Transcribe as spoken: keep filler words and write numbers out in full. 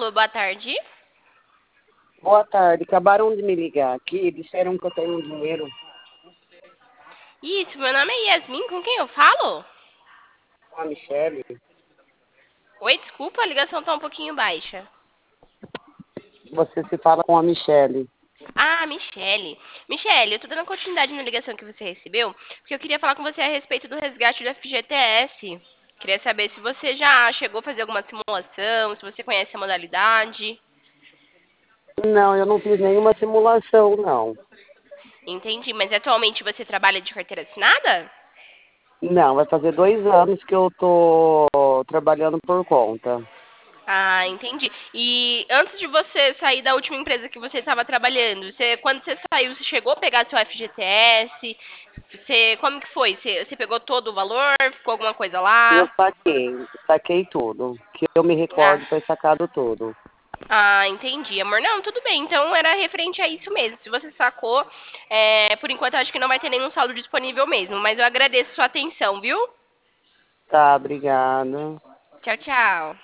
Alô, boa tarde. Boa tarde. Acabaram de me ligar aqui. Disseram que eu tenho dinheiro Isso, meu nome é Yasmin, com quem eu falo? com a Michele. Oi, desculpa, a ligação tá um pouquinho baixa. Você se fala com a Michele. Ah, Michele. Michele, eu tô dando continuidade na ligação que você recebeu, porque eu queria falar com você a respeito do resgate do F G T S. Queria saber se você já chegou a fazer alguma simulação, se você conhece a modalidade. Não, eu não fiz nenhuma simulação, não. Entendi, mas atualmente você trabalha de carteira assinada? Não, vai fazer dois anos que eu tô trabalhando por conta. Ah, entendi. E antes de você sair da última empresa que você estava trabalhando, você, quando você saiu, você chegou a pegar seu F G T S? Você, como que foi? Você, você pegou todo o valor? Ficou alguma coisa Eu lá? saquei, saquei tudo. Que eu me Ah, recordo, foi sacado tudo. ah, entendi, amor. Não, tudo bem. Então era referente a isso mesmo. Se você sacou, é, por enquanto eu acho que não vai ter nenhum saldo disponível mesmo. Mas eu agradeço sua atenção, viu? Tá, obrigada. Tchau, tchau.